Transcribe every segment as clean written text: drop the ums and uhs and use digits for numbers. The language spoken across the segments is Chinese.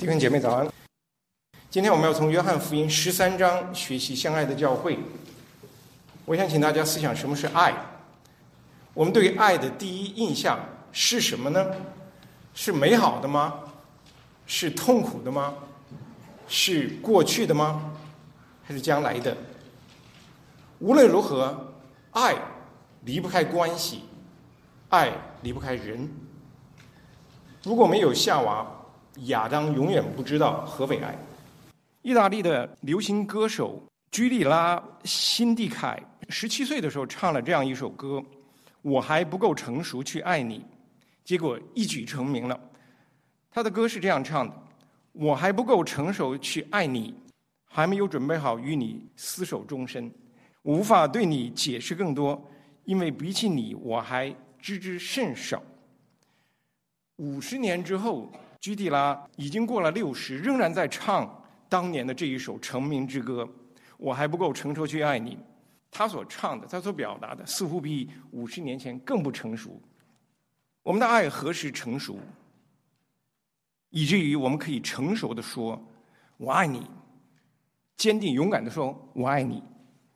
弟兄姐妹早安。今天我们要从约翰福音13章学习相爱的教会。我想请大家思想什么是爱。我们对爱的第一印象是什么呢？是美好的吗？是痛苦的吗？是过去的吗？还是将来的？无论如何，爱离不开关系，爱离不开人。如果没有夏娃，亚当永远不知道何为爱。意大利的流行歌手居里拉·辛蒂凯17岁的时候唱了这样一首歌：我还不够成熟去爱你，结果一举成名了。他的歌是这样唱的：我还不够成熟去爱你，还没有准备好与你厮守终身，我无法对你解释更多，因为比起你我还知之甚少。50年之后，居蒂拉已经过了60，仍然在唱当年的这一首成名之歌：我还不够成熟去爱你。他所唱的，他所表达的，似乎比50年前更不成熟。我们的爱何时成熟，以至于我们可以成熟地说我爱你，坚定勇敢地说我爱你？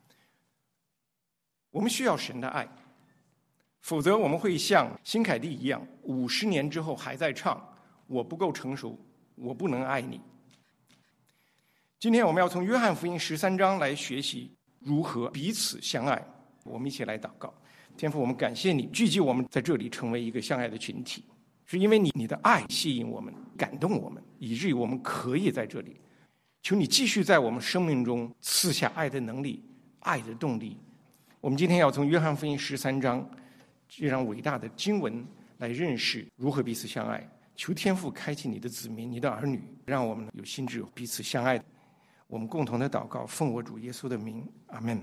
我们需要神的爱，否则我们会像辛凯蒂一样，50年之后还在唱我不够成熟，我不能爱你。今天我们要从约翰福音13章来学习如何彼此相爱。我们一起来祷告。天父，我们感谢你聚集我们在这里成为一个相爱的群体，是因为你的爱吸引我们，感动我们，以至于我们可以在这里。求你继续在我们生命中赐下爱的能力，爱的动力。我们今天要从约翰福音13章这样伟大的经文来认识如何彼此相爱。求天父开启你的子民，你的儿女，让我们有心智彼此相爱。我们共同的祷告，奉我主耶稣的名，阿们。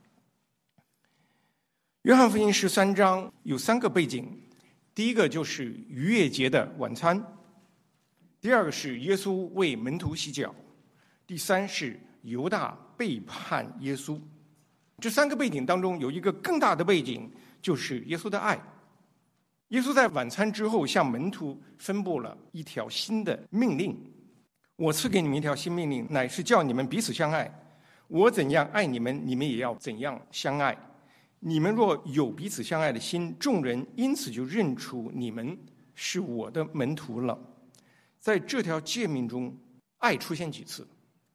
约翰福音13章有3个背景，第一个就是逾越节的晚餐，第二个是耶稣为门徒洗脚，第三是犹大背叛耶稣。这3个背景当中有一个更大的背景，就是耶稣的爱。耶稣在晚餐之后向门徒分布了一条新的命令：我赐给你们一条新命令，乃是叫你们彼此相爱。我怎样爱你们，你们也要怎样相爱。你们若有彼此相爱的心，众人因此就认出你们是我的门徒了。在这条诫命中，爱出现几次？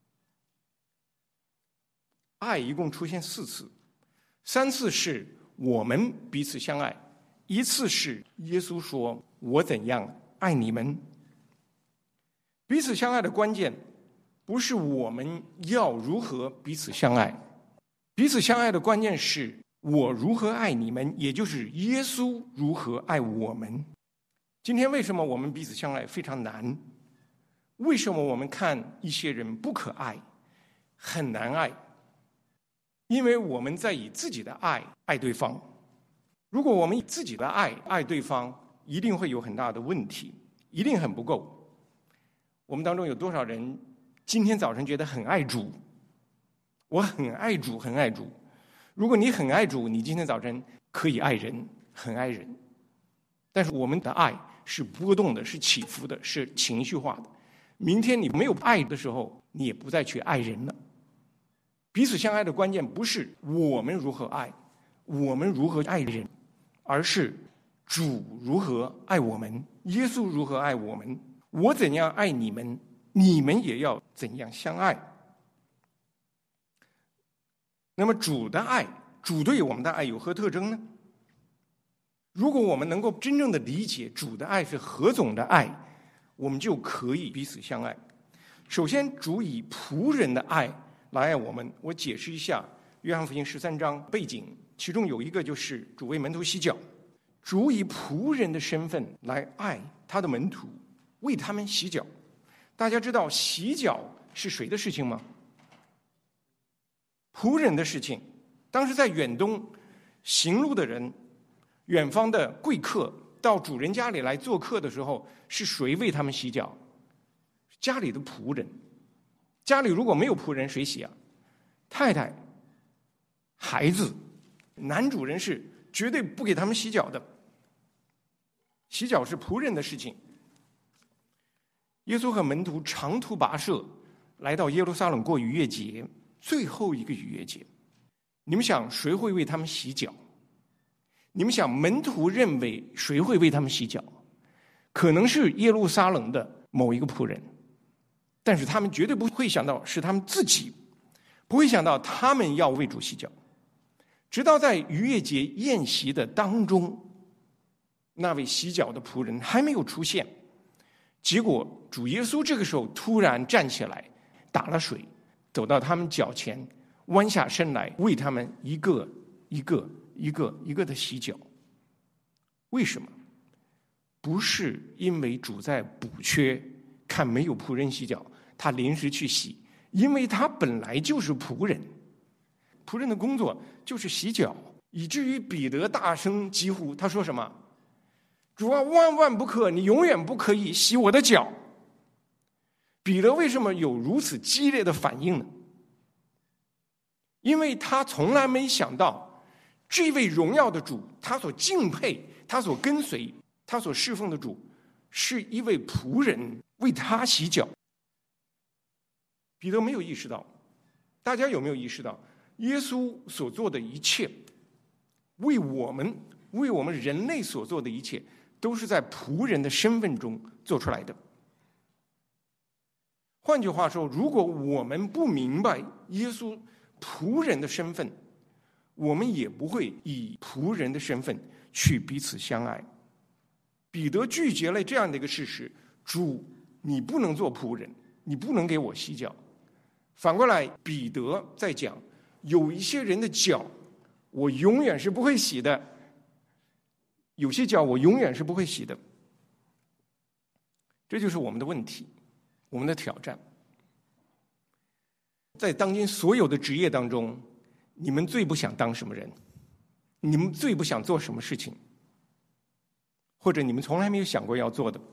爱一共出现4次，3次是我们彼此相爱，1次是耶稣说我怎样爱你们。彼此相爱的关键不是我们要如何彼此相爱，彼此相爱的关键是我如何爱你们，也就是耶稣如何爱我们。今天为什么我们彼此相爱非常难？为什么我们看一些人不可爱，很难爱？因为我们在以自己的爱爱对方。如果我们以自己的爱爱对方，一定会有很大的问题，一定很不够。我们当中有多少人今天早晨觉得很爱主？我很爱主，很爱主。如果你很爱主，你今天早晨可以爱人，很爱人。但是我们的爱是波动的，是起伏的，是情绪化的。明天你没有爱的时候，你也不再去爱人了。彼此相爱的关键不是我们如何爱，我们如何爱人，而是主如何爱我们，耶稣如何爱我们。我怎样爱你们，你们也要怎样相爱。那么主的爱，主对我们的爱有何特征呢？如果我们能够真正的理解主的爱是何种的爱，我们就可以彼此相爱。首先，主以仆人的爱来爱我们。我解释一下约翰福音13章背景，其中有一个就是主为门徒洗脚。主以仆人的身份来爱他的门徒，为他们洗脚。大家知道洗脚是谁的事情吗？仆人的事情。当时在远东行路的人，远方的贵客到主人家里来做客的时候，是谁为他们洗脚？家里的仆人。家里如果没有仆人，谁洗啊？太太、孩子。男主人是绝对不给他们洗脚的。洗脚是仆人的事情。 耶稣和门徒长途跋涉来到耶路撒冷过逾越节，最后一个逾越节。你们想谁会为他们洗脚？你们想门徒认为谁会为他们洗脚？可能是耶路撒冷的某一个仆人，但是他们绝对不会想到是他们自己，不会想到他们要为主洗脚。直到在逾越节宴席的当中，那位洗脚的仆人还没有出现，结果主耶稣这个时候突然站起来，打了水，走到他们脚前，弯下身来为他们一个一个的洗脚。为什么？不是因为主在补缺，看没有仆人洗脚，他临时去洗，因为他本来就是仆人，仆人的工作就是洗脚，以至于彼得大声疾呼，他说什么？主啊，万万不可，你永远不可以洗我的脚。彼得为什么有如此激烈的反应呢？因为他从来没想到这位荣耀的主，他所敬佩，他所跟随，他所侍奉的主是一位仆人为他洗脚。彼得没有意识到，大家有没有意识到耶稣所做的一切，为我们人类所做的一切，都是在仆人的身份中做出来的。换句话说，如果我们不明白耶稣仆人的身份，我们也不会以仆人的身份去彼此相爱。彼得拒绝了这样的一个事实：主，你不能做仆人，你不能给我洗脚。反过来，彼得在讲，有一些人的脚我永远是不会洗的，有些脚我永远是不会洗的。这就是我们的问题，我们的挑战。在当今所有的职业当中，你们最不想当什么人？你们最不想做什么事情？或者你们从来没有想过要做的，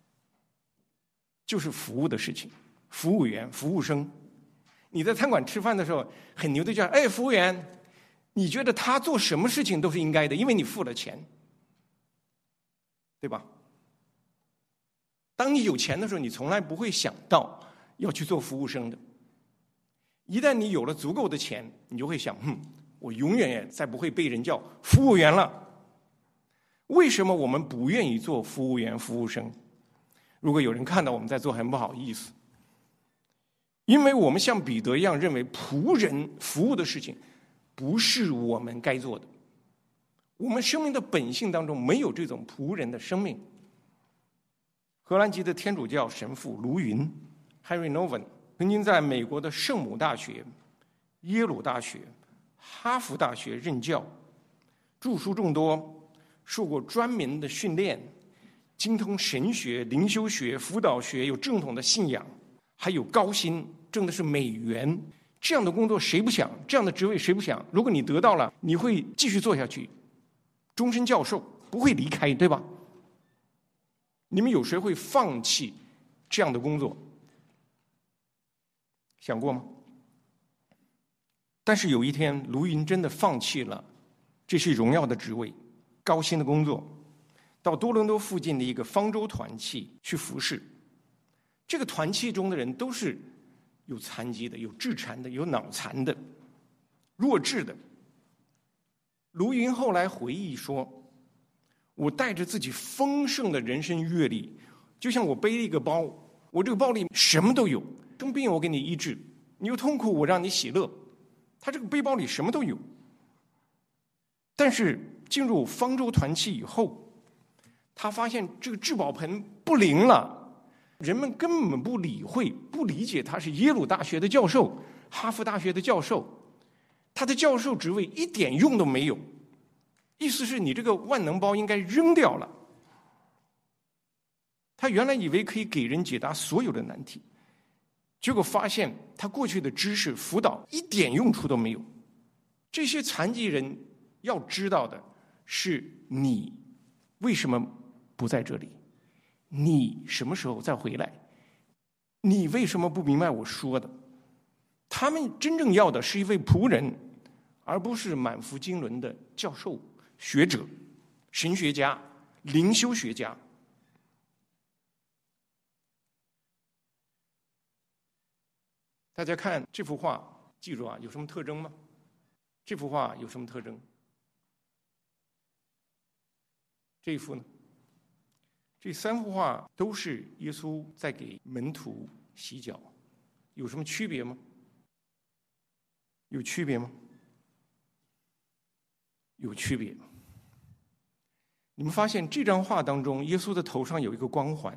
就是服务的事情。服务员、服务生，你在餐馆吃饭的时候，很牛的叫：“哎，服务员！”你觉得他做什么事情都是应该的，因为你付了钱，对吧？当你有钱的时候，你从来不会想到要去做服务生的。一旦你有了足够的钱，你就会想：我永远也再不会被人叫服务员了。为什么我们不愿意做服务员、服务生？如果有人看到我们在做，很不好意思，因为我们像彼得一样认为仆人服务的事情不是我们该做的。我们生命的本性当中没有这种仆人的生命。荷兰籍的天主教神父卢云 Harry Nouwen 曾经在美国的圣母大学、耶鲁大学、哈佛大学任教，著书众多，受过专门的训练，精通神学、灵修学、辅导学，有正统的信仰，还有高薪，挣的是美元。这样的工作谁不想？这样的职位谁不想？如果你得到了，你会继续做下去，终身教授，不会离开，对吧？你们有谁会放弃这样的工作？想过吗？但是有一天，卢云真的放弃了这些荣耀的职位、高薪的工作，到多伦多附近的一个方舟团契去服侍。这个团契中的人都是有残疾的、有致残的、有脑残的、弱智的。卢云后来回忆说，我带着自己丰盛的人生阅历，就像我背了一个包，我这个包里什么都有，生病我给你医治，你有痛苦我让你喜乐，他这个背包里什么都有。但是进入方舟团契以后，他发现这个至宝盆不灵了，人们根本不理会、不理解他是耶鲁大学的教授、哈佛大学的教授，他的教授职位一点用都没有。意思是你这个万能包应该扔掉了。他原来以为可以给人解答所有的难题，结果发现他过去的知识辅导一点用处都没有。这些残疾人要知道的是，你为什么不在这里？你什么时候再回来？你为什么不明白我说的？他们真正要的是一位仆人，而不是满腹经纶的教授、学者、神学家、灵修学家。 大家看这幅画，记住啊，有什么特征吗？这幅画有什么特征？这一幅呢？这3幅画都是耶稣在给门徒洗脚，有什么区别吗？有区别吗？有区别。你们发现这张画当中，耶稣的头上有一个光环。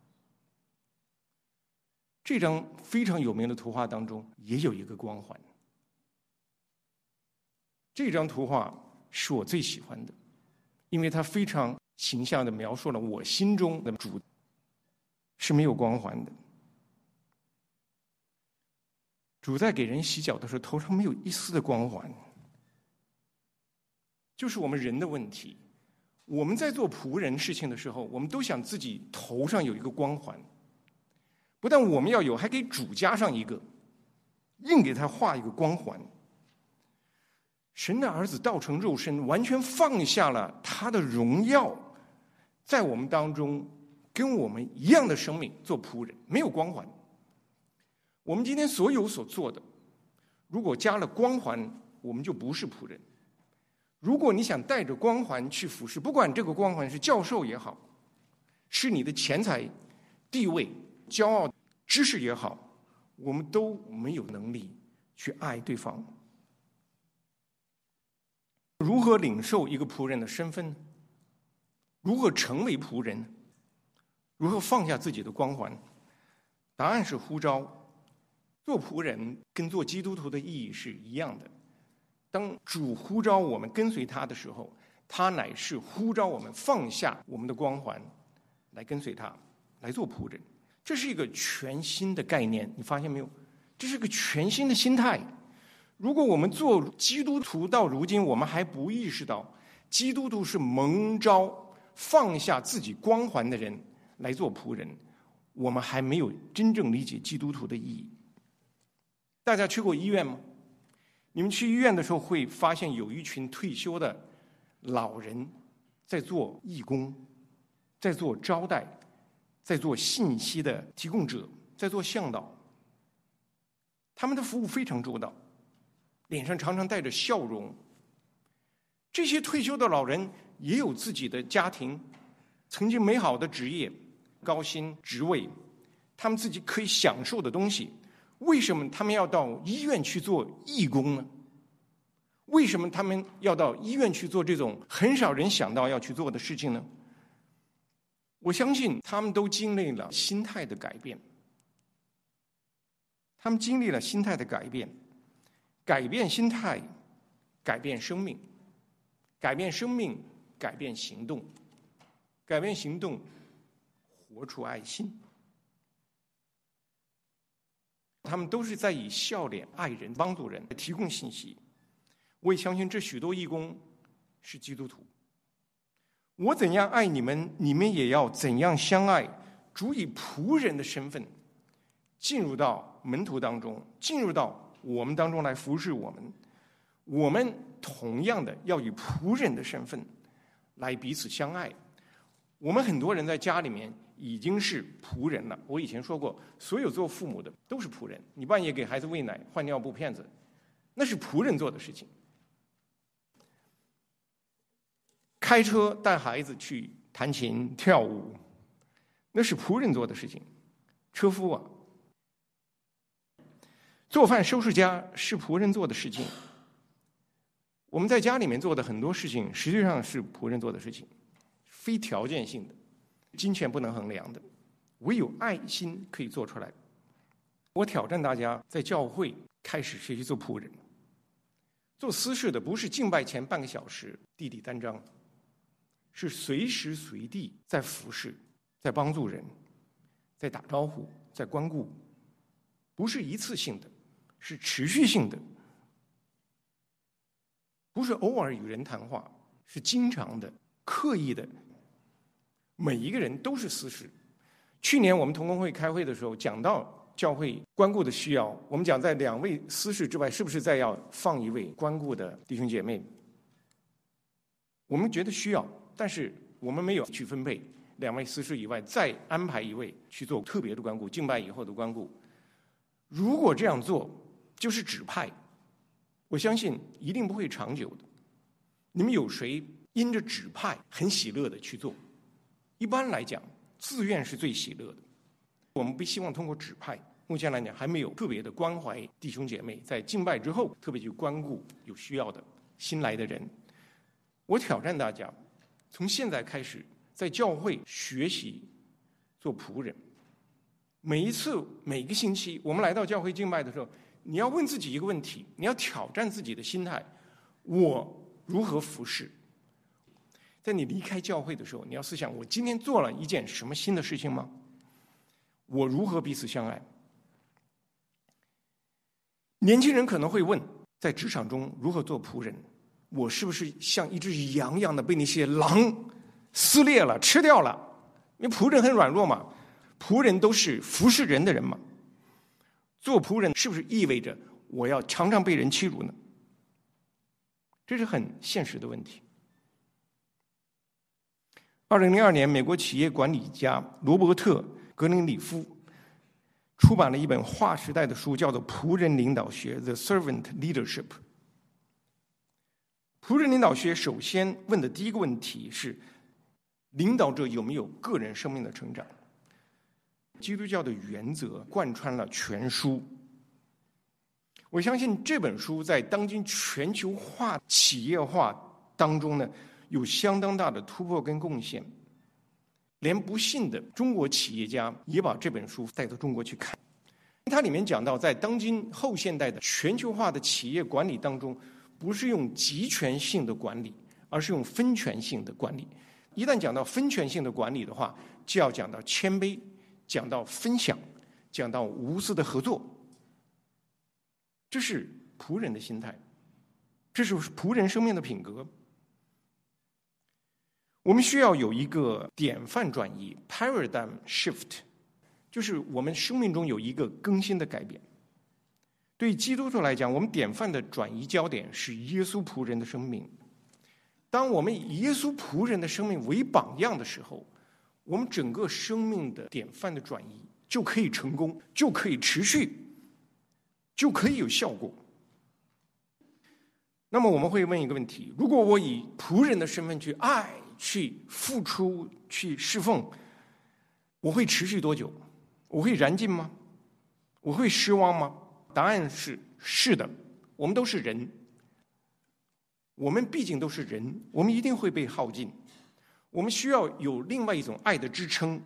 这张非常有名的图画当中也有一个光环。这张图画是我最喜欢的，因为它非常形象地描述了我心中的主是没有光环的。主在给人洗脚的时候，头上没有一丝的光环，就是我们人的问题。我们在做仆人事情的时候，我们都想自己头上有一个光环，不但我们要有，还给主加上一个，硬给他画一个光环。神的儿子道成肉身，完全放下了他的荣耀，在我们当中跟我们一样的生命做仆人，没有光环。我们今天所有所做的，如果加了光环，我们就不是仆人。如果你想带着光环去服侍，不管这个光环是教授也好，是你的钱财、地位、骄傲、知识也好，我们都没有能力去爱对方。如何领受一个仆人的身份呢？如何成为仆人呢？如何放下自己的光环？答案是呼召。做仆人跟做基督徒的意义是一样的。当主呼召我们跟随他的时候，他乃是呼召我们放下我们的光环，来跟随他，来做仆人。这是一个全新的概念，你发现没有？这是个全新的心态。如果我们做基督徒到如今，我们还不意识到基督徒是蒙召放下自己光环的人来做仆人，我们还没有真正理解基督徒的意义。大家去过医院吗？你们去医院的时候会发现有一群退休的老人在做义工，在做招待，在做信息的提供者，在做向导。他们的服务非常周到，脸上常常带着笑容。这些退休的老人也有自己的家庭，曾经美好的职业、高薪职位，他们自己可以享受的东西。为什么他们要到医院去做义工呢？为什么他们要到医院去做这种很少人想到要去做的事情呢？我相信他们都经历了心态的改变。他们经历了心态的改变，改变心态，改变生命，改变生命，改变行动，改变行动，活出爱心。他们都是在以笑脸爱人、帮助人、提供信息。我也相信这许多义工是基督徒。我怎样爱你们，你们也要怎样相爱。主以仆人的身份进入到门徒当中，进入到我们当中来服侍我们。我们同样的要以仆人的身份来彼此相爱。我们很多人在家里面已经是仆人了。我以前说过，所有做父母的都是仆人。你半夜给孩子喂奶、换尿布片子，那是仆人做的事情。开车带孩子去弹琴跳舞，那是仆人做的事情。车夫啊，做饭收拾家是仆人做的事情。我们在家里面做的很多事情，实际上是仆人做的事情，非条件性的，金钱不能衡量的，唯有爱心可以做出来。我挑战大家在教会开始学习做仆人。做私事的不是敬拜前半个小时地地单张，是随时随地在服侍，在帮助人，在打招呼，在关顾，不是一次性的，是持续性的，不是偶尔与人谈话，是经常的、刻意的。每一个人都是私事。去年我们同工会开会的时候讲到教会关顾的需要，我们讲在2位私事之外，是不是再要放1位关顾的弟兄姐妹？我们觉得需要，但是我们没有去分配2位私事以外，再安排1位去做特别的关顾，敬拜以后的关顾。 如果这样做就是指派，我相信一定不会长久的。你们有谁因着指派很喜乐的去做？一般来讲，自愿是最喜乐的。我们不希望通过指派，目前来讲还没有特别的关怀弟兄姐妹，在敬拜之后特别去关顾有需要的新来的人。我挑战大家，从现在开始在教会学习做仆人。每一次每个星期我们来到教会敬拜的时候，你要问自己一个问题，你要挑战自己的心态，我如何服侍？在你离开教会的时候，你要思想，我今天做了一件什么新的事情吗？我如何彼此相爱？年轻人可能会问，在职场中如何做仆人？我是不是像一只羊一样的被那些狼撕裂了、吃掉了？因为仆人很软弱嘛，仆人都是服侍人的人嘛。做仆人是不是意味着我要常常被人欺辱呢？这是很现实的问题。2002年，美国企业管理家罗伯特·格林里夫出版了一本划时代的书，叫做《仆人领导学》 The Servant Leadership。 仆人领导学首先问的第一个问题是，领导者有没有个人生命的成长？基督教的原则贯穿了全书。我相信这本书在当今全球化企业化当中呢，有相当大的突破跟贡献。连不幸的中国企业家也把这本书带到中国去看。它里面讲到，在当今后现代的全球化的企业管理当中，不是用集权性的管理，而是用分权性的管理。一旦讲到分权性的管理的话，就要讲到谦卑，讲到分享，讲到无私的合作。这是仆人的心态，这是仆人生命的品格。我们需要有一个典范转移 paradigm shift， 就是我们生命中有一个更新的改变。对基督徒来讲，我们典范的转移焦点是耶稣仆人的生命。当我们以耶稣仆人的生命为榜样的时候，我们整个生命的典范的转移就可以成功，就可以持续，就可以有效果。那么我们会问一个问题，如果我以仆人的身份去爱、去付出、去侍奉，我会持续多久？我会燃尽吗？我会失望吗？答案是是的。我们都是人，我们毕竟都是人，我们一定会被耗尽。我们需要有另外一种爱的支撑。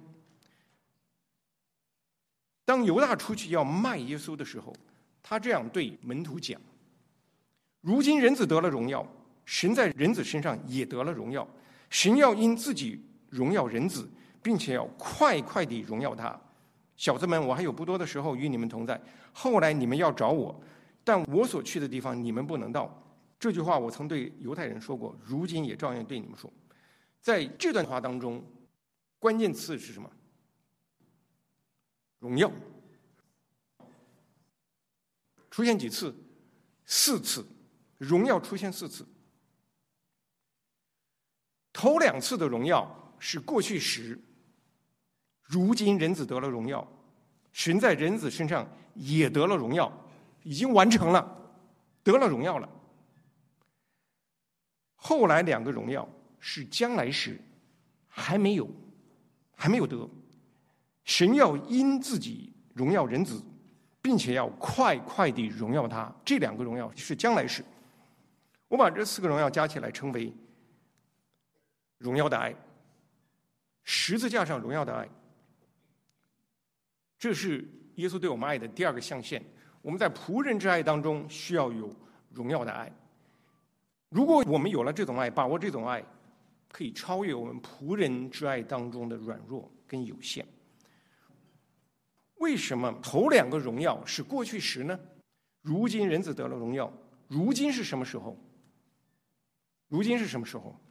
当犹大出去要卖耶稣的时候，他这样对门徒讲：如今人子得了荣耀，神在人子身上也得了荣耀。神要因自己荣耀人子，并且要快快地荣耀他。小子们，我还有不多的时候与你们同在，后来你们要找我，但我所去的地方你们不能到。这句话我曾对犹太人说过，如今也照样对你们说。在这段话当中，关键词是什么？荣耀。出现几次？4次。荣耀出现4次。头2次的荣耀是过去时，如今人子得了荣耀，神在人子身上也得了荣耀，已经完成了，得了荣耀了。后来2个荣耀是将来时，还没有得。神要因自己荣耀人子，并且要快快地荣耀他。这2个荣耀是将来时。我把这4个荣耀加起来称为荣耀的爱，十字架上荣耀的爱。这是耶稣对我们爱的第2个象限。我们在仆人之爱当中需要有荣耀的爱。如果我们有了这种爱，把握这种爱，可以超越我们仆人之爱当中的软弱跟有限。为什么头2个荣耀是过去时呢？如今人子得了荣耀，如今是什么时候？如今是什么时候？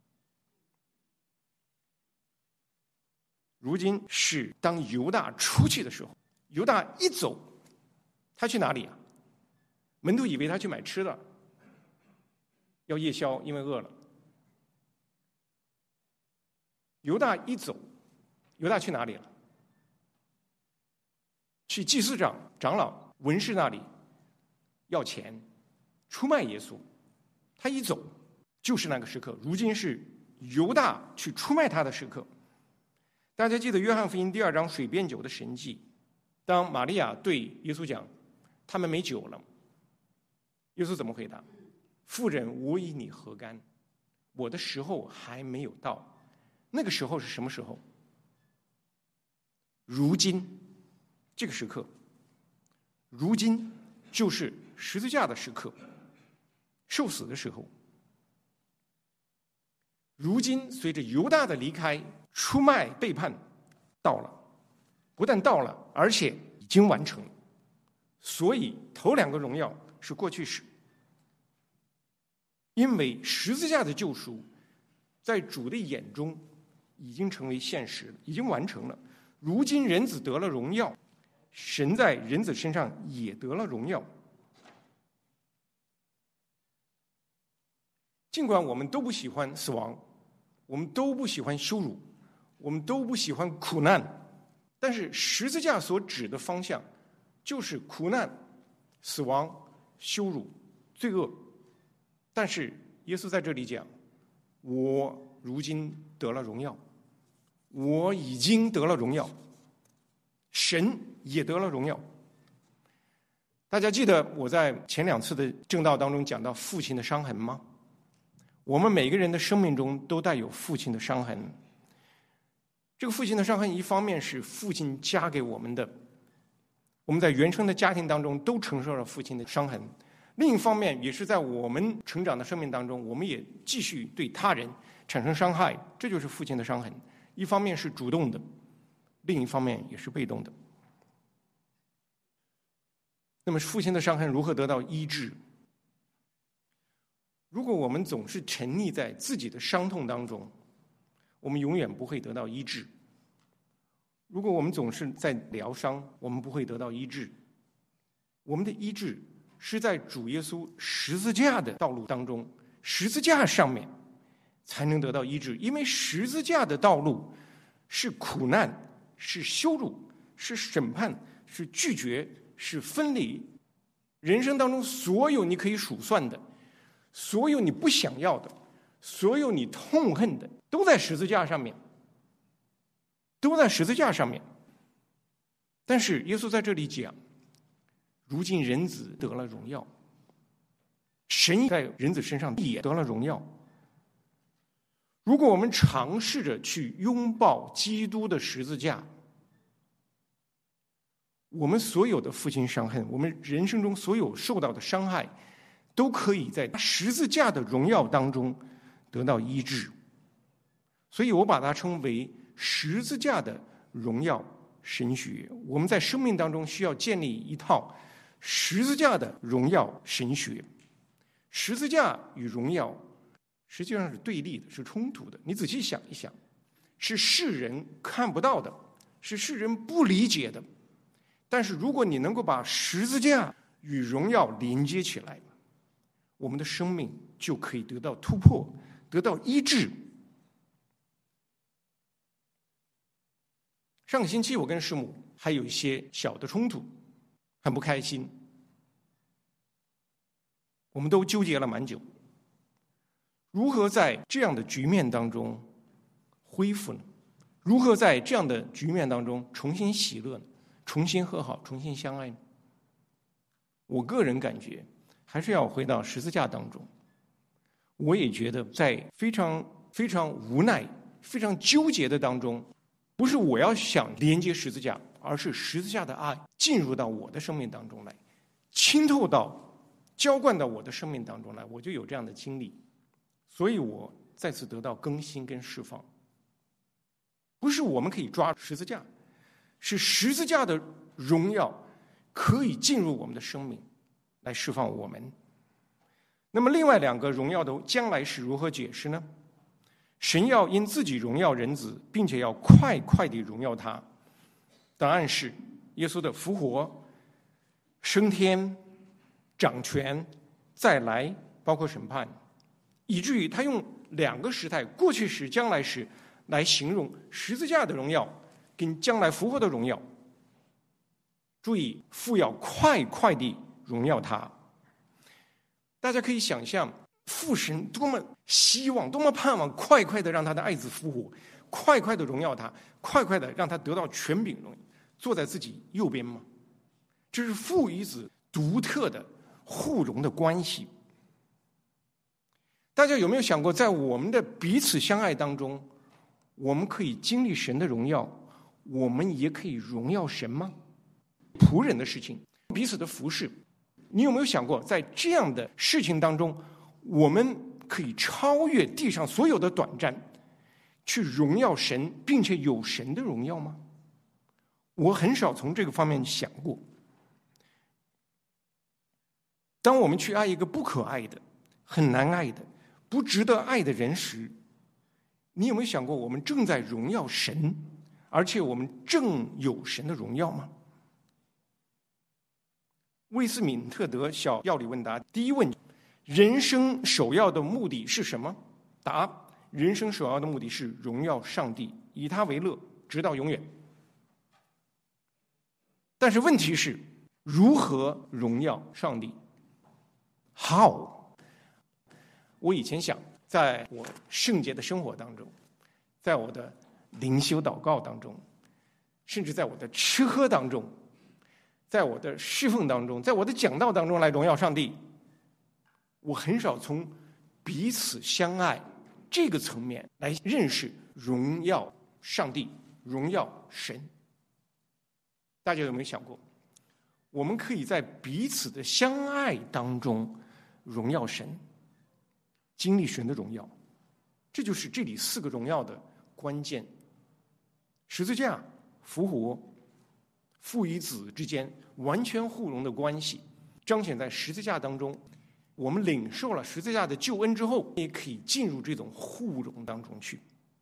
如今是当犹大出去的时候。犹大一走，他去哪里啊？门徒以为他去买吃的，要夜宵，因为饿了。犹大一走，犹大去哪里了？ 去祭司长、长老、文士那里要钱，出卖耶稣。他一走就是那个时刻，如今是犹大去出卖他的时刻。大家记得约翰福音第2章水变酒的神迹，当玛利亚对耶稣讲他们没酒了，耶稣怎么回答？妇人，我与你何干？我的时候还没有到。那个时候是什么时候？如今这个时刻，如今就是十字架的时刻，受死的时候。如今随着犹大的离开，出卖背叛到了，不但到了，而且已经完成了。所以头2个荣耀是过去式，因为十字架的救赎在主的眼中已经成为现实了，已经完成了。如今人子得了荣耀，神在人子身上也得了荣耀。尽管我们都不喜欢死亡，我们都不喜欢羞辱，我们都不喜欢苦难，但是十字架所指的方向就是苦难、死亡、羞辱、罪恶。但是耶稣在这里讲，我如今得了荣耀，我已经得了荣耀，神也得了荣耀。大家记得我在前2次的正道当中讲到父亲的伤痕吗？我们每个人的生命中都带有父亲的伤痕。这个父亲的伤痕，一方面是父亲加给我们的，我们在原生的家庭当中都承受了父亲的伤痕；另一方面，也是在我们成长的生命当中，我们也继续对他人产生伤害，这就是父亲的伤痕。一方面是主动的，另一方面也是被动的。那么父亲的伤痕如何得到医治？如果我们总是沉溺在自己的伤痛当中，我们永远不会得到医治。如果我们总是在疗伤，我们不会得到医治。我们的医治是在主耶稣十字架的道路当中，十字架上面才能得到医治。因为十字架的道路是苦难，是羞辱，是审判，是拒绝，是分离。人生当中所有你可以数算的，所有你不想要的，所有你痛恨的，都在十字架上面，都在十字架上面。但是耶稣在这里讲，如今人子得了荣耀，神在人子身上也得了荣耀。如果我们尝试着去拥抱基督的十字架，我们所有的父亲伤痕，我们人生中所有受到的伤害，都可以在十字架的荣耀当中得到医治。所以我把它称为十字架的荣耀神学。我们在生命当中需要建立一套十字架的荣耀神学。十字架与荣耀实际上是对立的，是冲突的。你仔细想一想，是世人看不到的，是世人不理解的。但是如果你能够把十字架与荣耀连接起来，我们的生命就可以得到突破，得到医治。上个星期我跟师母还有一些小的冲突，很不开心，我们都纠结了蛮久，如何在这样的局面当中恢复呢？如何在这样的局面当中重新喜乐呢？重新和好，重新相爱呢？我个人感觉还是要回到十字架当中。我也觉得在非常非常无奈、非常纠结的当中，不是我要想连接十字架，而是十字架的爱进入到我的生命当中来，浸透到、浇灌到我的生命当中来，我就有这样的经历。所以我再次得到更新跟释放。不是我们可以抓十字架，是十字架的荣耀可以进入我们的生命，来释放我们。那么另外2个荣耀的将来是如何解释呢？神要因自己荣耀人子，并且要快快地荣耀他。答案是耶稣的复活、升天、掌权、再来，包括审判，以至于他用2个时态，过去时、将来时，来形容十字架的荣耀跟将来复活的荣耀。 注意，父要快快地荣耀他。大家可以想象，父神多么希望、多么盼望快快地让他的爱子复活，快快地荣耀他，快快地让他得到权柄荣耀，坐在自己右边吗？这是父与子独特的互融的关系。大家有没有想过，在我们的彼此相爱当中，我们可以经历神的荣耀，我们也可以荣耀神吗？仆人的事情，彼此的服侍，你有没有想过，在这样的事情当中，我们可以超越地上所有的短暂，去荣耀神，并且有神的荣耀吗？我很少从这个方面想过。当我们去爱一个不可爱的、很难爱的、不值得爱的人时，你有没有想过，我们正在荣耀神，而且我们正有神的荣耀吗？威斯敏特德小要理问答第一问：人生首要的目的是什么？答：人生首要的目的是荣耀上帝，以他为乐，直到永远。但是问题是，如何荣耀上帝 ？How？ 我以前想，在我圣洁的生活当中，在我的灵修祷告当中，甚至在我的吃喝当中，在我的侍奉当中，在我的讲道当中来荣耀上帝。我很少从彼此相爱这个层面来认识荣耀上帝、荣耀神。大家有没有想过，我们可以在彼此的相爱当中荣耀神，经历神的荣耀？这就是这里4个荣耀的关键：十字架、复活、父与子之间完全互融的关系，彰显在十字架当中。我们领受了十字架的救恩之后，也可以进入这种互融当中去。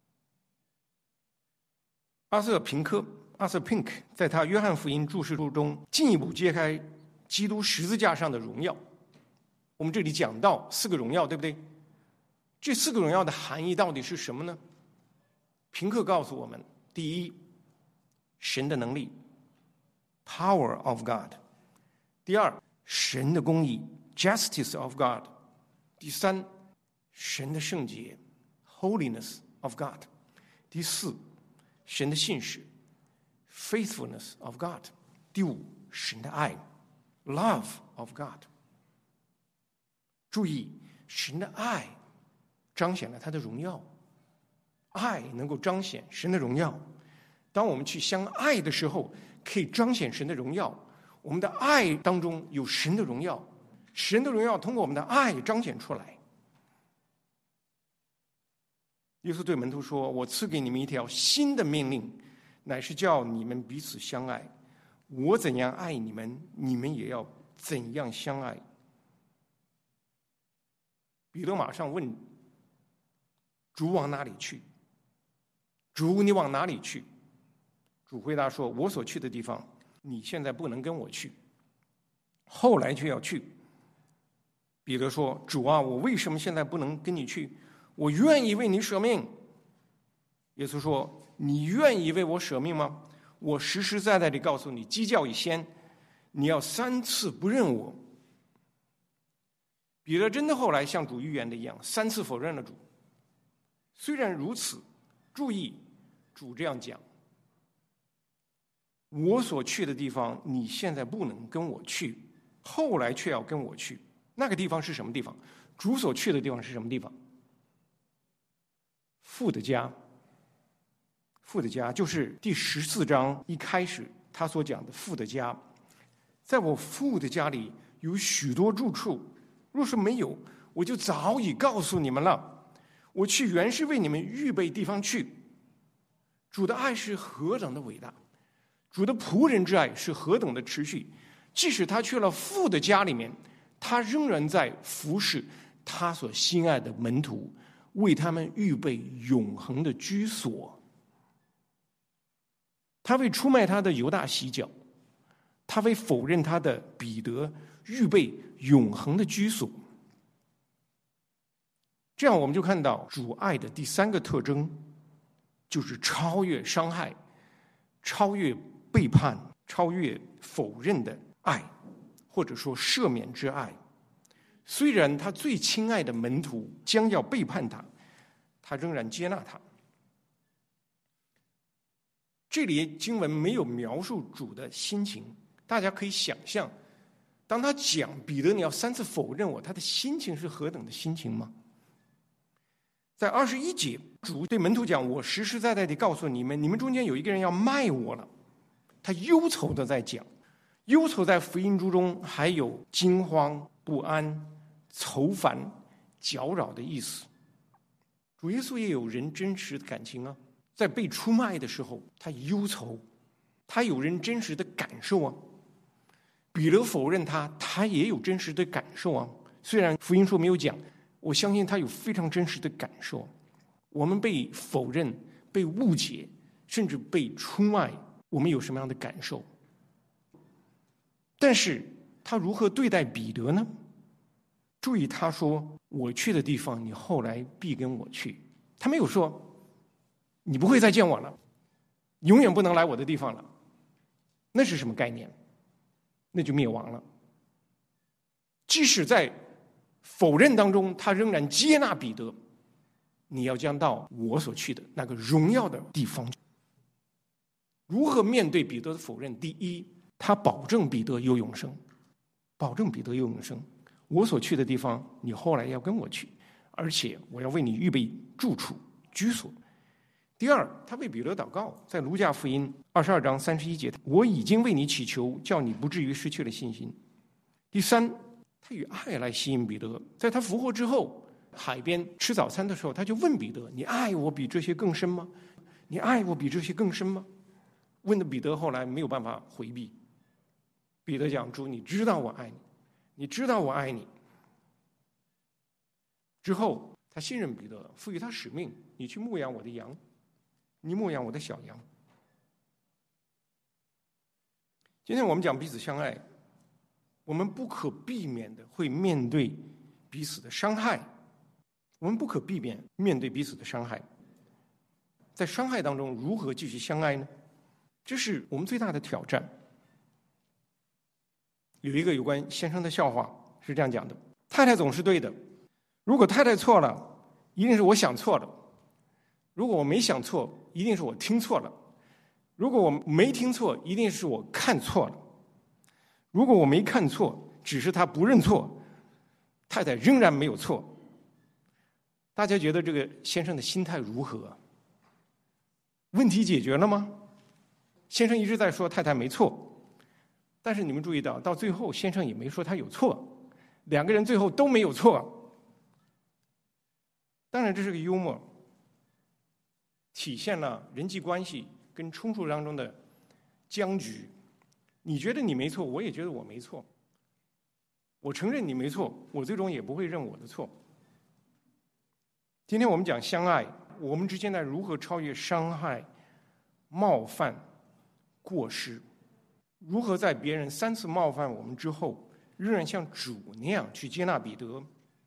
阿瑟平克 Arthur Pink 在他《约翰福音》注释中进一步揭开基督十字架上的荣耀。我们这里讲到4个荣耀，对不对？这4个荣耀的含义到底是什么呢？平克告诉我们：第一，神的能力 （Power of God）；第二，神的公义 （Justice of God）；第三，神的圣洁 （Holiness of God）；第四，神的信实 （Faithfulness of God）；第五，神的爱 （Love of God）。注意，神的爱彰显了他的荣耀，爱能够彰显神的荣耀。当我们去相爱的时候，可以彰显神的荣耀。我们的爱当中有神的荣耀，神的荣耀通过我们的爱彰显出来。耶稣对门徒说：“我赐给你们一条新的命令，乃是叫你们彼此相爱。我怎样爱你们，你们也要怎样相爱。”彼得马上问：“主往哪里去？主，你往哪里去？”主回答说：“我所去的地方，你现在不能跟我去，后来却要去。”彼得说：“主啊，我为什么现在不能跟你去？我愿意为你舍命。”耶稣说：“你愿意为我舍命吗？我实实在在地告诉你，鸡叫一先，你要3次不认我。”彼得真的后来像主预言的一样，3次否认了主。虽然如此，注意，主这样讲：“我所去的地方，你现在不能跟我去，后来却要跟我去。”那个地方是什么地方？主所去的地方是什么地方？父的家。父的家就是第14章一开始他所讲的父的家。在我父的家里有许多住处，若是没有，我就早已告诉你们了。我去原是为你们预备地方去。主的爱是何等的伟大，主的仆人之爱是何等的持续。即使他去了父的家里面，他仍然在服侍他所心爱的门徒，为他们预备永恒的居所。他为出卖他的犹大洗脚，他为否认他的彼得预备永恒的居所。这样我们就看到主爱的第3个特征，就是超越伤害，超越背叛， 超越否认的爱，或者说赦免之爱。虽然他最亲爱的门徒将要背叛他，他仍然接纳他。这里经文没有描述主的心情，大家可以想象，当他讲彼得你要3次否认我，他的心情是何等的心情吗？在21节，主对门徒讲，我实实在在地告诉你们，你们中间有一个人要卖我了。他忧愁的在讲，忧愁在福音书中还有惊慌不安、愁烦、搅扰的意思。主耶稣也有人真实的感情啊，在被出卖的时候他忧愁，他有人真实的感受啊。彼得否认他，他也有真实的感受啊。虽然福音书没有讲，我相信他有非常真实的感受。我们被否认、被误解，甚至被出卖，我们有什么样的感受？但是他如何对待彼得呢？注意他说，我去的地方你后来必跟我去。他没有说你不会再见我了，永远不能来我的地方了。那是什么概念？那就灭亡了。即使在否认当中，他仍然接纳彼得，你要将到我所去的那个荣耀的地方。如何面对彼得的否认？第一，他保证彼得有永生，保证彼得有永生。我所去的地方，你后来要跟我去，而且我要为你预备住处、居所。第二，他为彼得祷告，在路加福音22章31节，我已经为你祈求，叫你不至于失去了信心。第三，他以爱来吸引彼得，在他复活之后，海边吃早餐的时候，他就问彼得，你爱我比这些更深吗？你爱我比这些更深吗？问的彼得后来没有办法回避。彼得讲，主，你知道我爱你，你知道我爱你。之后他信任彼得，赋予他使命，你去牧养我的羊，你牧养我的小羊。今天我们讲彼此相爱，我们不可避免的会面对彼此的伤害，我们不可避免面对彼此的伤害。在伤害当中如何继续相爱呢？这是我们最大的挑战。有一个有关先生的笑话是这样讲的，太太总是对的，如果太太错了，一定是我想错了，如果我没想错，一定是我听错了，如果我没听错，一定是我看错了，如果我没看错，只是他不认错，太太仍然没有错。大家觉得这个先生的心态如何？问题解决了吗？先生一直在说太太没错，但是你们注意到最后先生也没说他有错，两个人最后都没有错。当然这是个幽默，体现了人际关系跟冲突当中的僵局。你觉得你没错，我也觉得我没错，我承认你没错，我最终也不会认我的错。今天我们讲相爱，我们之间的如何超越伤害、冒犯、过失，如何在别人3次冒犯我们之后，仍然像主那样去接纳彼得，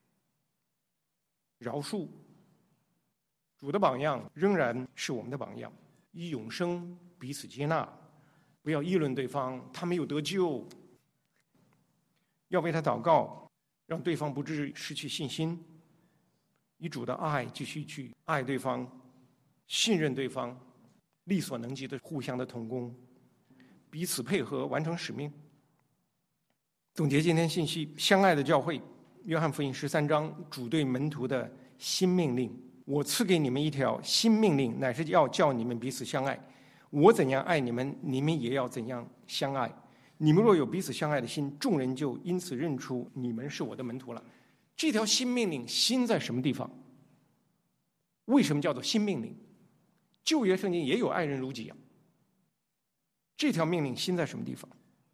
饶恕。主的榜样仍然是我们的榜样，以永生彼此接纳，不要议论对方，他没有得救，要为他祷告，让对方不至于失去信心，以主的爱继续去爱对方，信任对方，力所能及的互相的同工，彼此配合完成使命。总结今天信息，相爱的教会，约翰福音13章，主对门徒的新命令，我赐给你们一条新命令，乃是要叫你们彼此相爱。我怎样爱你们，你们也要怎样相爱。你们若有彼此相爱的心，众人就因此认出你们是我的门徒了。这条新命令新在什么地方？为什么叫做新命令？旧约圣经也有爱人如己啊。这条命令新在什么地方？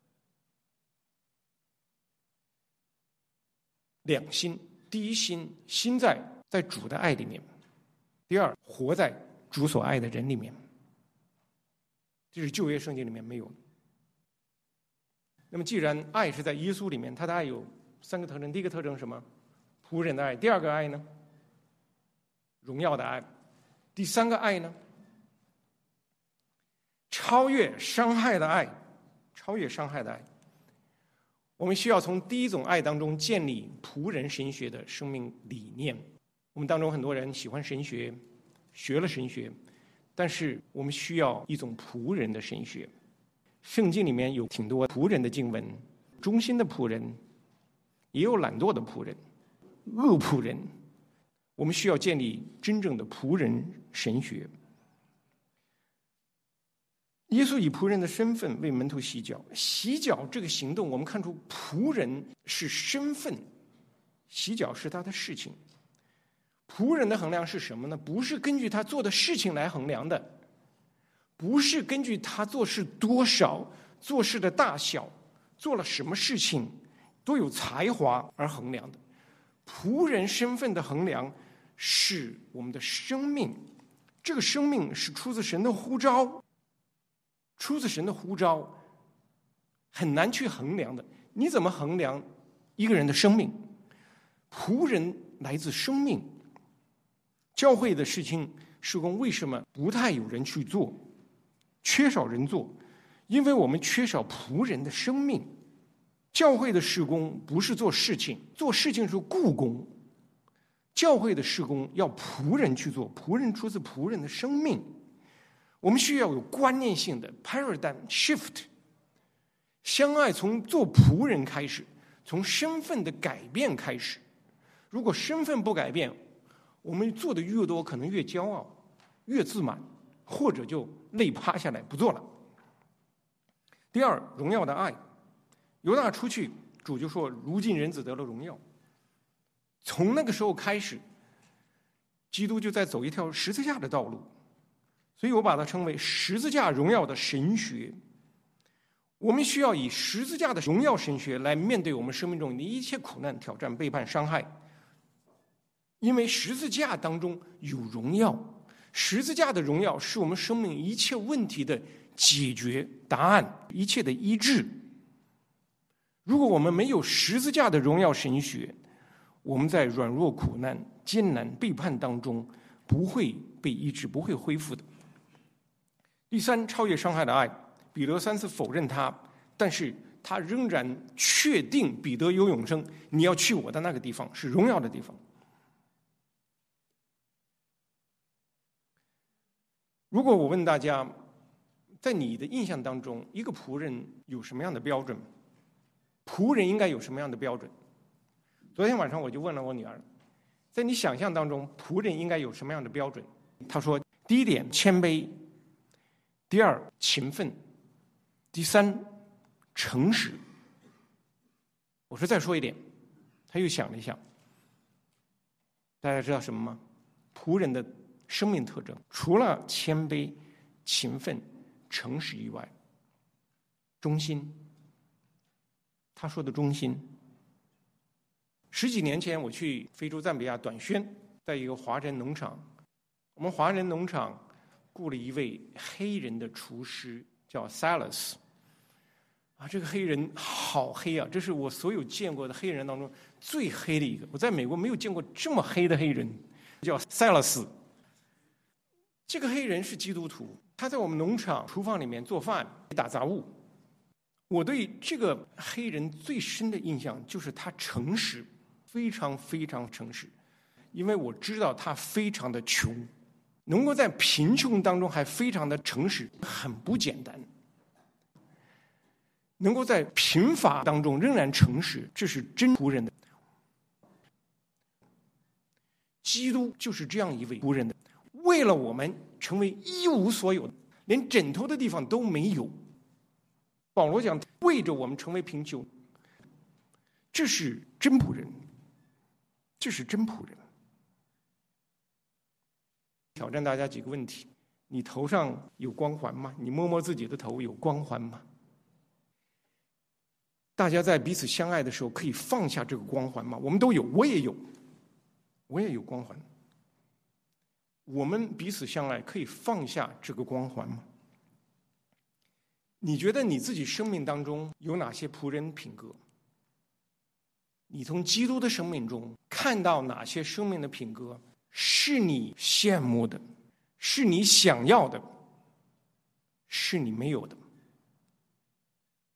两心，第一心在主的爱里面，第二活在主所爱的人里面，这是旧约圣经里面没有的。那么既然爱是在耶稣里面，他的爱有3个特征，第一个特征是什么？仆人的爱。第二个爱呢？荣耀的爱。第3个爱呢？超越伤害的爱， 超越伤害的爱。我们需要从第一种爱当中建立仆人神学的生命理念。我们当中很多人喜欢神学，学了神学，但是我们需要一种仆人的神学。圣经里面有挺多仆人的经文，忠心的仆人，也有懒惰的仆人，恶仆人。我们需要建立真正的仆人神学。耶稣以仆人的身份为门徒洗脚，洗脚这个行动，我们看出仆人是身份，洗脚是他的事情。仆人的衡量是什么呢？不是根据他做的事情来衡量的，不是根据他做事多少、做事的大小、做了什么事情多有才华而衡量的。仆人身份的衡量是我们的生命，这个生命是出自神的呼召，出自神的呼召很难去衡量的。你怎么衡量一个人的生命？仆人来自生命。教会的事情事工为什么不太有人去做，缺少人做？因为我们缺少仆人的生命。教会的事工不是做事情，做事情是雇工。教会的事工要仆人去做，仆人出自仆人的生命。我们需要有观念性的 paradigm shift。 相爱从做仆人开始，从身份的改变开始。如果身份不改变，我们做的越多，可能越骄傲，越自满，或者就累趴下来不做了。第二，荣耀的爱。犹大出去，主就说：“如今人子得了荣耀。”从那个时候开始，基督就在走一条十字架的道路，所以我把它称为十字架荣耀的神学。我们需要以十字架的荣耀神学来面对我们生命中的一切苦难、挑战、背叛、伤害。因为十字架当中有荣耀，十字架的荣耀是我们生命一切问题的解决答案，一切的医治。如果我们没有十字架的荣耀神学，我们在软弱、苦难、艰难、背叛当中不会被医治，不会恢复的。第三，超越伤害的爱。彼得3次否认他，但是他仍然确定彼得有永生。你要去我的那个地方，是荣耀的地方。如果我问大家，在你的印象当中，一个仆人有什么样的标准？仆人应该有什么样的标准？昨天晚上我就问了我女儿，在你想象当中，仆人应该有什么样的标准？她说：第一点，谦卑；第二，勤奋；第三，诚实。我说再说一点，她又想了一想。大家知道什么吗？仆人的生命特征除了谦卑、勤奋、诚实以外，忠心。他说的忠心。10几年前我去非洲赞比亚短宣，在一个华人农场，我们华人农场雇了一位黑人的厨师，叫 Silas。这个黑人好黑啊，这是我所有见过的黑人当中最黑的一个。我在美国没有见过这么黑的黑人，叫 Silas。这个黑人是基督徒，他在我们农场厨房里面做饭、打杂物。我对这个黑人最深的印象就是他诚实，非常非常诚实。因为我知道他非常的穷，能够在贫穷当中还非常的诚实，很不简单。能够在贫乏当中仍然诚实，这是真仆人的。基督就是这样一位仆人的，为了我们成为一无所有，连枕头的地方都没有。保罗讲，为着我们成为贫穷，这是真仆人，这是真仆人。挑战大家几个问题：你头上有光环吗？你摸摸自己的头，有光环吗？大家在彼此相爱的时候，可以放下这个光环吗？我们都有，我也有，我也有光环。我们彼此相爱，可以放下这个光环吗？你觉得你自己生命当中有哪些仆人品格？你从基督的生命中看到哪些生命的品格是你羡慕的，是你想要的，是你没有的？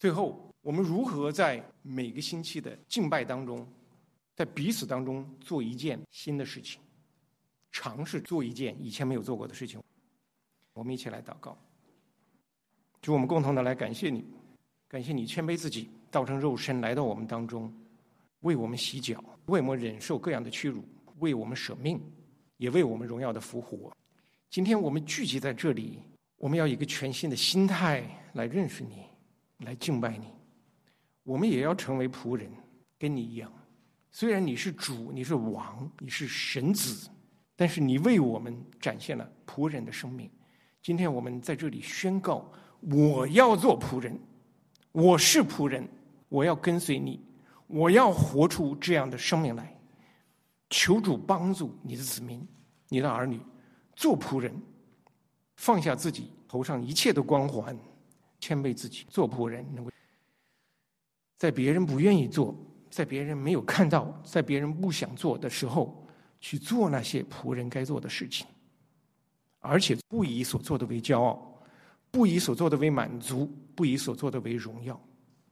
最后，我们如何在每个星期的敬拜当中，在彼此当中做一件新的事情，尝试做一件以前没有做过的事情。我们一起来祷告。主，我们共同的来感谢你，感谢你谦卑自己，道成肉身来到我们当中，为我们洗脚，为我们忍受各样的屈辱，为我们舍命，也为我们荣耀的复活。今天我们聚集在这里，我们要以一个全新的心态来认识你，来敬拜你。我们也要成为仆人，跟你一样。虽然你是主，你是王，你是神子，但是你为我们展现了仆人的生命。今天我们在这里宣告，我要做仆人，我是仆人，我要跟随你，我要活出这样的生命来。求主帮助你的子民，你的儿女做仆人，放下自己头上一切的光环，谦卑自己，做仆人，能够在别人不愿意做，在别人没有看到，在别人不想做的时候，去做那些仆人该做的事情，而且不以所做的为骄傲，不以所做的为满足，不以所做的为荣耀。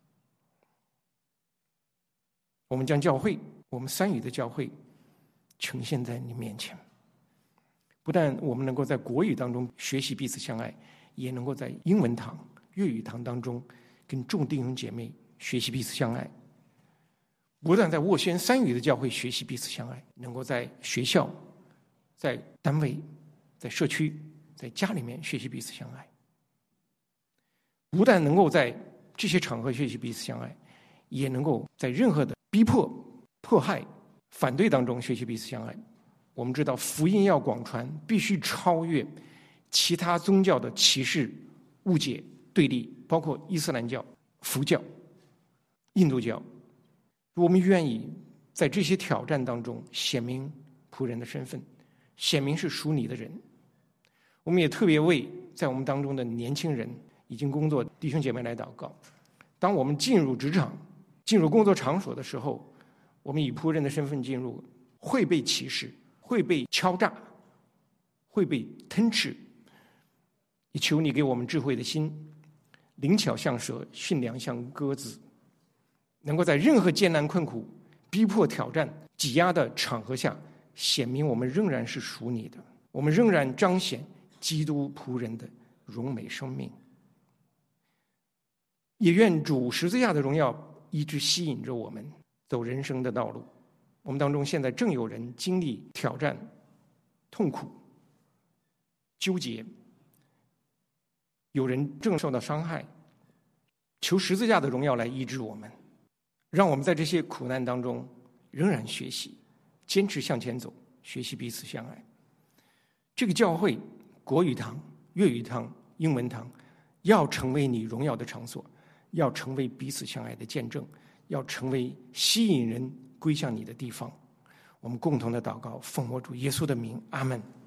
我们将教会，我们三语的教会呈现在你面前，不但我们能够在国语当中学习彼此相爱，也能够在英文堂、粤语堂当中跟众弟兄姐妹学习彼此相爱。不但在斡旋三语的教会学习彼此相爱，能够在学校、在单位、在社区、在家里面学习彼此相爱。不但能够在这些场合学习彼此相爱，也能够在任何的逼迫、迫害、反对当中学习彼此相爱。我们知道福音要广传，必须超越其他宗教的歧视、误解、对立，包括伊斯兰教、佛教、印度教。我们愿意在这些挑战当中显明仆人的身份，显明是属你的人。我们也特别为在我们当中的年轻人、已经工作弟兄姐妹来祷告。当我们进入职场、进入工作场所的时候，我们以仆人的身份进入，会被歧视，会被敲诈，会被吞噬。也求你给我们智慧的心，灵巧像蛇，驯良像鸽子，能够在任何艰难困苦、逼迫挑战、挤压的场合下，显明我们仍然是属你的，我们仍然彰显基督仆人的荣美生命。也愿主十字架的荣耀一直吸引着我们走人生的道路。我们当中现在正有人经历挑战、痛苦、纠结，有人正受到伤害，求十字架的荣耀来医治我们，让我们在这些苦难当中仍然学习，坚持向前走，学习彼此相爱。这个教会国语堂、粤语堂、英文堂要成为你荣耀的场所，要成为彼此相爱的见证，要成为吸引人归向你的地方。我们共同的祷告，奉我主耶稣的名，阿们。